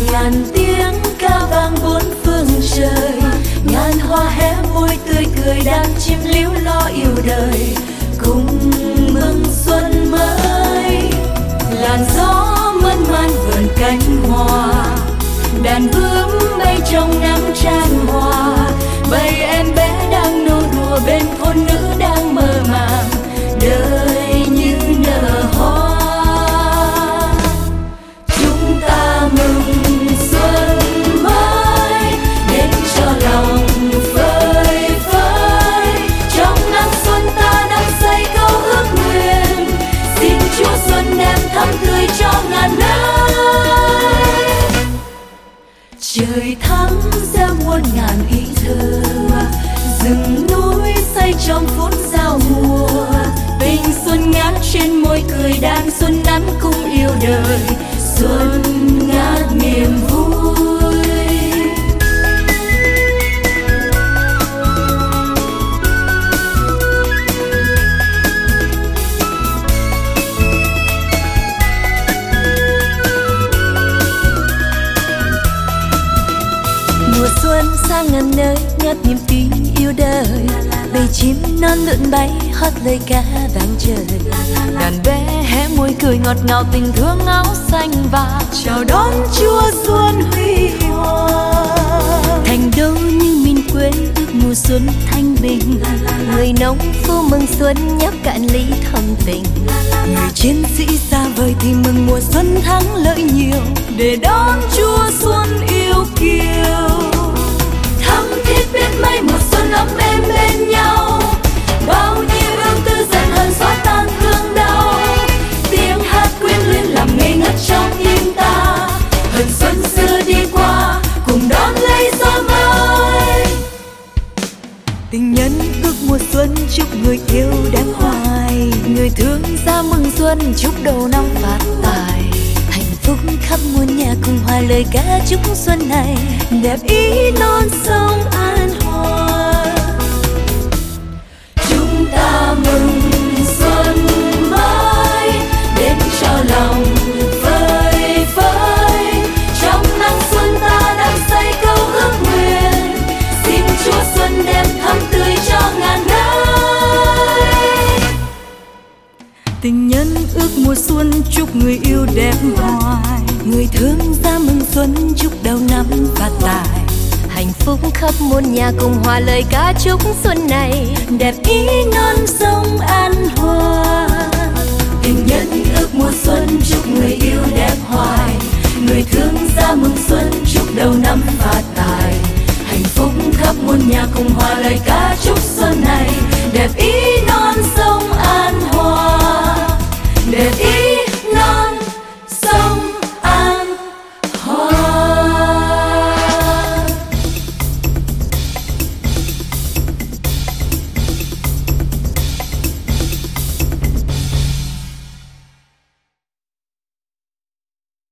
ngàn tiếng ca vang bốn phương trời, ngàn hoa hé môi tươi cười đang chim líu lo yêu đời, cùng mừng xuân mới. Làn gió mơn man vườn cánh hoa, đàn bướm bay trong nắng tràn hòa, bầy em bé đang nô đùa bên thôn nữ đang mơ màng, đời như nở hoa. Chúng ta mừng xuân mới đến cho lòng phơi phới, trong nắng xuân ta đang xây câu ước nguyện, xin Chúa xuân đem thắm tươi cho ngàn nơi. Trời thắm gieo muôn ngàn ý thơ, rừng núi xây trong phút giao mùa, tình xuân ngát trên môi cười đang xuân nắng cùng yêu đời, xuân ngát niềm vui. Mùa xuân sang ngàn nơi ngát niềm tin yêu đời, bầy chim non lượn bay hót lời ca vang trời, đàn bé hé môi cười ngọt ngào tình thương áo xanh và Chào đón Chúa xuân huy hoàng. thành đô như miền quê ước mùa xuân thanh bình, người nông phu mừng xuân nhấp cạn ly thầm tình, Người chiến sĩ xa vời thì mừng mùa xuân thắng lợi nhiều, để đón Chúa xuân yêu kiều. Thắm thiết biết mấy mùa xuân ấm êm bên nhau, bao nhiêu ương tư dần hờn xóa tan thương đau, tiếng hát quyến luyến làm ngây ngất trong tim ta, hờn xuân xưa đi qua cùng đón lấy gió mới. Tình nhân ước mùa xuân chúc người yêu đẹp hoài, người thương ra mừng xuân chúc đầu năm phát tài, hạnh phúc khắp muôn nhà cùng hòa lời ca chúc xuân này đẹp ý non sông an hòa. Chúng ta mừng xuân mới đến cho lòng phơi phới, trong nắng xuân ta đang xây câu ước nguyện, xin Chúa xuân đem thắm tươi cho ngàn nơi. Tình nhân ước mùa xuân chúc người yêu đẹp hoài, người thương ra mừng xuân chúc đầu năm phát tài, hạnh phúc khắp muôn nhà cùng hòa lời ca chúc xuân này đẹp ý non sông an hòa. Tình nhân ước mùa xuân chúc người yêu đẹp hoài, người thương ra mừng xuân chúc đầu năm phát tài, hạnh phúc khắp muôn nhà cùng hòa lời ca chúc xuân này đẹp ý